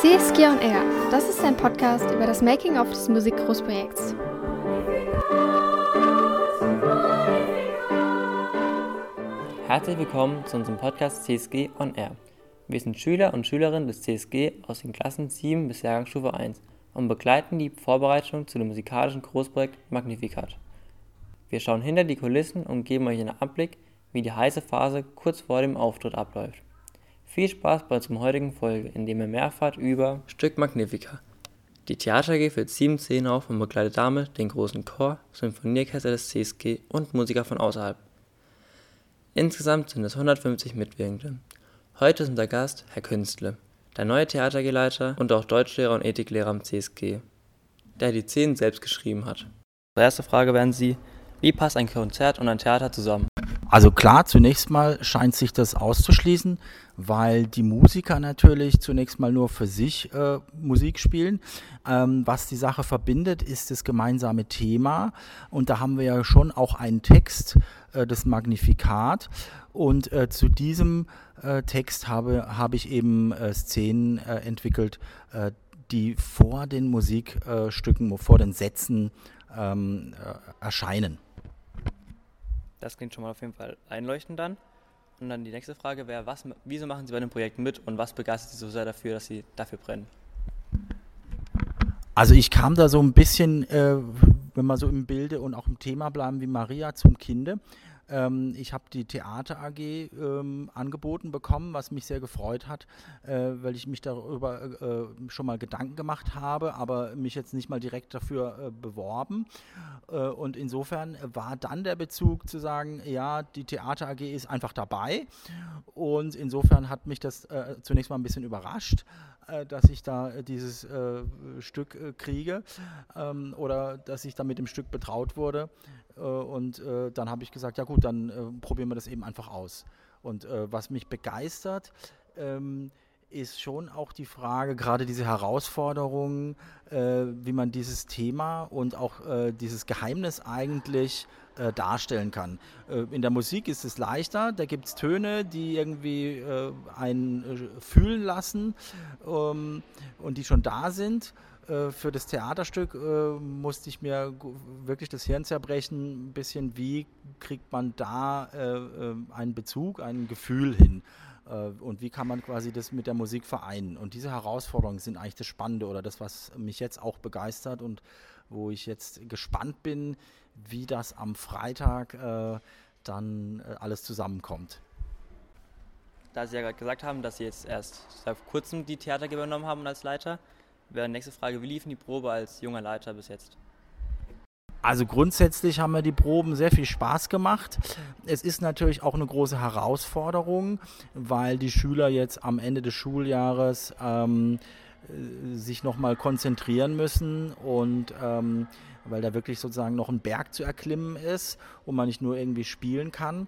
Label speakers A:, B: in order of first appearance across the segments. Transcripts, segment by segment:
A: CSG on Air, das ist ein Podcast über das Making-of des Musikgroßprojekts.
B: Herzlich willkommen zu unserem Podcast CSG on Air. Wir sind Schüler und Schülerinnen des CSG aus den Klassen 7 bis Jahrgangsstufe 1 und begleiten die Vorbereitung zu dem musikalischen Großprojekt Magnificat. Wir schauen hinter die Kulissen und geben euch einen Einblick, wie die heiße Phase kurz vor dem Auftritt abläuft. Viel Spaß bei unserer heutigen Folge, in der ihr mehr erfahrt über Stück Magnificat. Die Theater AG führt 7 Szenen auf und begleitet damit den großen Chor, Symphonieorchester des CSG und Musiker von außerhalb. Insgesamt sind es 150 Mitwirkende. Heute ist unser Gast Herr Künstle, der neue Theater AG-Leiter und auch Deutschlehrer und Ethiklehrer am CSG, der die Szenen selbst geschrieben hat. Die erste Frage wären Sie: Wie passt ein Konzert und ein Theater zusammen?
C: Also klar, zunächst mal scheint sich das auszuschließen, weil die Musiker natürlich zunächst mal nur für sich Musik spielen. Was die Sache verbindet, ist das gemeinsame Thema, und da haben wir ja schon auch einen Text, das Magnificat, und zu diesem Text habe ich eben Szenen entwickelt, die vor den Musikstücken, vor den Sätzen erscheinen.
B: Das klingt schon mal auf jeden Fall einleuchtend dann. Und dann die nächste Frage wäre: Wieso machen Sie bei dem Projekt mit und was begeistert Sie so sehr dafür, dass Sie dafür brennen?
C: Also ich kam da so ein bisschen, wenn wir so im Bilde und auch im Thema bleiben, wie Maria zum Kinde. Ich habe die Theater AG angeboten bekommen, was mich sehr gefreut hat, weil ich mich darüber schon mal Gedanken gemacht habe, aber mich jetzt nicht mal direkt dafür beworben. Und insofern war dann der Bezug zu sagen, ja, die Theater AG ist einfach dabei. Und insofern hat mich das zunächst mal ein bisschen überrascht, dass ich da dieses Stück kriege oder dass ich da mit dem Stück betraut wurde. Und dann habe ich gesagt, ja gut, dann probieren wir das eben einfach aus. Und was mich begeistert, ist schon auch die Frage, gerade diese Herausforderung, wie man dieses Thema und auch dieses Geheimnis eigentlich darstellen kann. In der Musik ist es leichter, da gibt es Töne, die irgendwie einen fühlen lassen und die schon da sind. Für das Theaterstück musste ich mir wirklich das Hirn zerbrechen, ein bisschen, wie kriegt man da einen Bezug, ein Gefühl hin und wie kann man quasi das mit der Musik vereinen. Und diese Herausforderungen sind eigentlich das Spannende oder das, was mich jetzt auch begeistert und wo ich jetzt gespannt bin, wie das am Freitag dann alles zusammenkommt.
B: Da Sie ja gerade gesagt haben, dass Sie jetzt erst seit kurzem die Theater AG übernommen haben als Leiter, wäre die nächste Frage: Wie liefen die Probe als junger Leiter bis jetzt?
C: Also grundsätzlich haben mir die Proben sehr viel Spaß gemacht. Es ist natürlich auch eine große Herausforderung, weil die Schüler jetzt am Ende des Schuljahres sich nochmal konzentrieren müssen und weil da wirklich sozusagen noch ein Berg zu erklimmen ist und man nicht nur irgendwie spielen kann.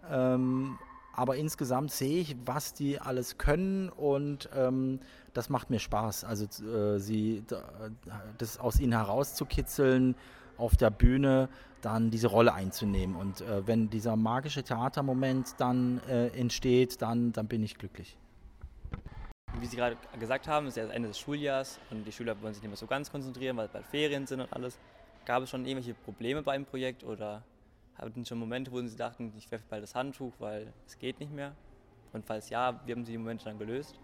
C: Aber insgesamt sehe ich, was die alles können, und das macht mir Spaß. Also das aus ihnen herauszukitzeln, auf der Bühne dann diese Rolle einzunehmen. Und wenn dieser magische Theatermoment dann entsteht, dann bin ich glücklich.
B: Wie Sie gerade gesagt haben, ist ja das Ende des Schuljahres und die Schüler wollen sich nicht mehr so ganz konzentrieren, weil bald Ferien sind und alles. Gab es schon irgendwelche Probleme beim Projekt oder hatten schon Momente, wo Sie dachten, ich werfe bald das Handtuch, weil es geht nicht mehr? Und falls ja, wie haben Sie die Momente dann gelöst?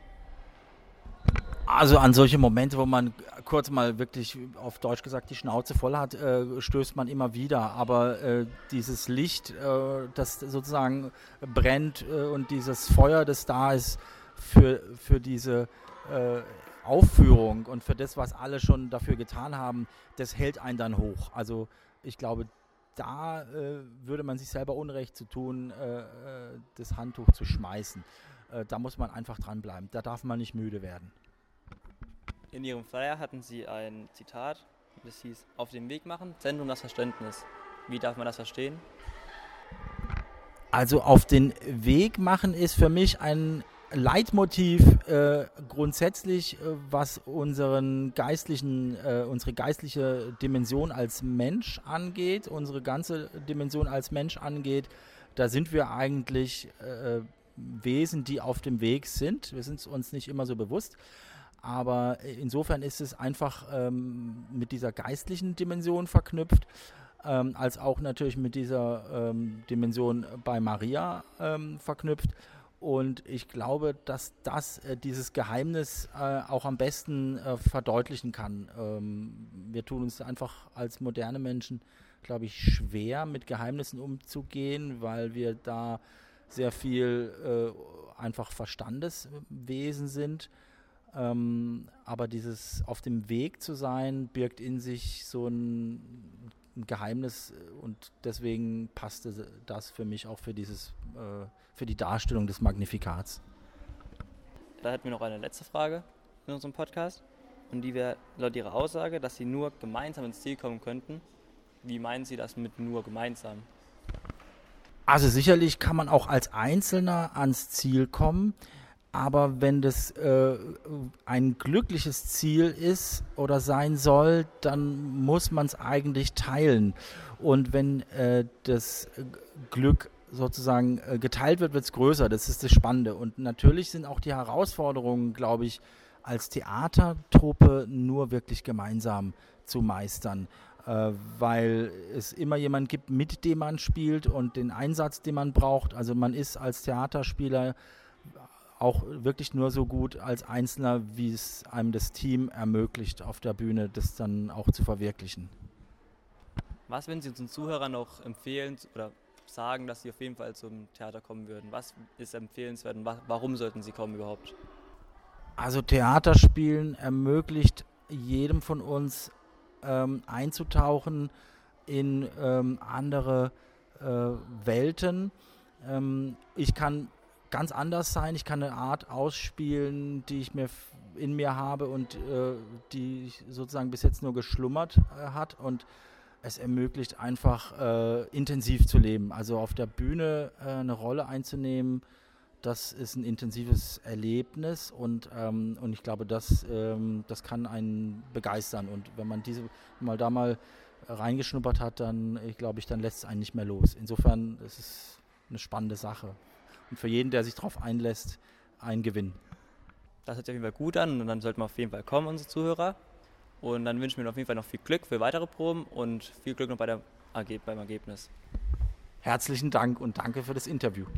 C: Also an solche Momente, wo man kurz mal wirklich auf Deutsch gesagt die Schnauze voll hat, stößt man immer wieder. Aber dieses Licht, das sozusagen brennt und dieses Feuer, das da ist für diese Aufführung und für das, was alle schon dafür getan haben, das hält einen dann hoch. Also ich glaube, da würde man sich selber Unrecht zu tun, das Handtuch zu schmeißen. Da muss man einfach dranbleiben. Da darf man nicht müde werden.
B: In Ihrem Flyer hatten Sie ein Zitat, das hieß: Auf den Weg machen, Zentrum das Verständnis. Wie darf man das verstehen?
C: Also auf den Weg machen ist für mich ein Leitmotiv grundsätzlich, was unsere geistliche Dimension als Mensch angeht, unsere ganze Dimension als Mensch angeht. Da sind wir eigentlich Wesen, die auf dem Weg sind. Wir sind uns nicht immer so bewusst. aber insofern ist es einfach mit dieser geistlichen Dimension verknüpft, als auch natürlich mit dieser Dimension bei Maria verknüpft. Und ich glaube, dass das dieses Geheimnis auch am besten verdeutlichen kann. Wir tun uns einfach als moderne Menschen, glaube ich, schwer, mit Geheimnissen umzugehen, weil wir da sehr viel einfach Verstandeswesen sind. Aber dieses auf dem Weg zu sein, birgt in sich so ein Geheimnis, und deswegen passte das für mich auch für die Darstellung des Magnifikats.
B: Da hätten wir noch eine letzte Frage in unserem Podcast, und die wäre laut Ihrer Aussage, dass Sie nur gemeinsam ins Ziel kommen könnten. Wie meinen Sie das mit nur gemeinsam?
C: Also sicherlich kann man auch als Einzelner ans Ziel kommen, aber wenn das ein glückliches Ziel ist oder sein soll, dann muss man es eigentlich teilen. Und wenn das Glück sozusagen geteilt wird, wird es größer. Das ist das Spannende. Und natürlich sind auch die Herausforderungen, glaube ich, als Theatertruppe nur wirklich gemeinsam zu meistern. Weil es immer jemanden gibt, mit dem man spielt, und den Einsatz, den man braucht. Also man ist als Theaterspieler auch wirklich nur so gut als Einzelner, wie es einem das Team ermöglicht, auf der Bühne das dann auch zu verwirklichen.
B: Was würden Sie unseren Zuhörern noch empfehlen oder sagen, dass sie auf jeden Fall zum Theater kommen würden? Was ist empfehlenswert und warum sollten sie kommen überhaupt?
C: Also Theaterspielen ermöglicht jedem von uns einzutauchen in andere Welten. Ich kann ganz anders sein, ich kann eine Art ausspielen, die ich in mir habe und die sozusagen bis jetzt nur geschlummert hat, und es ermöglicht einfach intensiv zu leben. Also auf der Bühne eine Rolle einzunehmen, das ist ein intensives Erlebnis, und ich glaube, das kann einen begeistern. Und wenn man da mal reingeschnuppert hat, dann lässt es einen nicht mehr los. Insofern ist es eine spannende Sache. Und für jeden, der sich darauf einlässt, ein Gewinn.
B: Das hört sich auf jeden Fall gut an, und dann sollten wir auf jeden Fall kommen, unsere Zuhörer. Und dann wünschen wir auf jeden Fall noch viel Glück für weitere Proben und viel Glück noch beim Ergebnis.
C: Herzlichen Dank und danke für das Interview.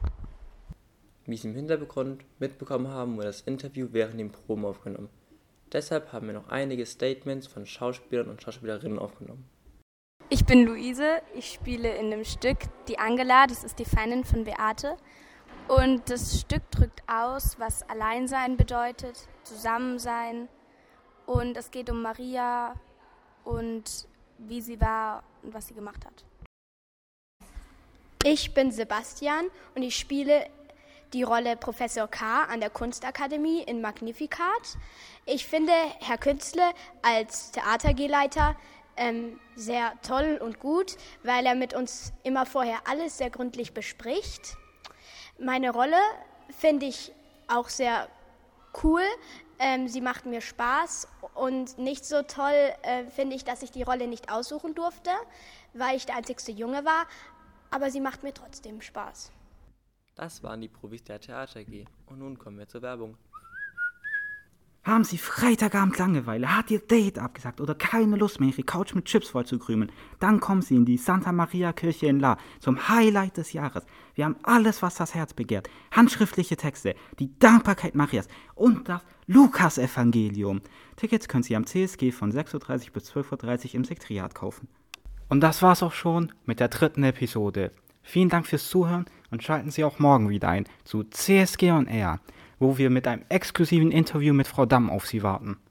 B: Wie Sie im Hintergrund mitbekommen haben, wurde das Interview während den Proben aufgenommen. Deshalb haben wir noch einige Statements von Schauspielern und Schauspielerinnen aufgenommen.
A: Ich bin Luise, ich spiele in dem Stück die Angela, das ist die Feindin von Beate. Und das Stück drückt aus, was Alleinsein bedeutet, Zusammensein. Und es geht um Maria und wie sie war und was sie gemacht hat.
D: Ich bin Sebastian und ich spiele die Rolle Professor K. an der Kunstakademie in Magnificat. Ich finde Herr Künzle als Theater-G-Leiter sehr toll und gut, weil er mit uns immer vorher alles sehr gründlich bespricht. Meine Rolle finde ich auch sehr cool. Sie macht mir Spaß, und nicht so toll finde ich, dass ich die Rolle nicht aussuchen durfte, weil ich der einzigste Junge war, aber sie macht mir trotzdem Spaß.
B: Das waren die Profis der Theater AG, und nun kommen wir zur Werbung.
E: Haben Sie Freitagabend Langeweile, hat Ihr Date abgesagt oder keine Lust mehr, Ihre Couch mit Chips voll zu krümeln? Dann kommen Sie in die Santa Maria Kirche in La zum Highlight des Jahres. Wir haben alles, was das Herz begehrt. Handschriftliche Texte, die Dankbarkeit Marias und das Lukas-Evangelium. Tickets können Sie am CSG von 6.30 Uhr bis 12.30 Uhr im Sekretariat kaufen. Und das war's auch schon mit der 3. Episode. Vielen Dank fürs Zuhören und schalten Sie auch morgen wieder ein zu CSG on Air, wo wir mit einem exklusiven Interview mit Frau Damm auf Sie warten.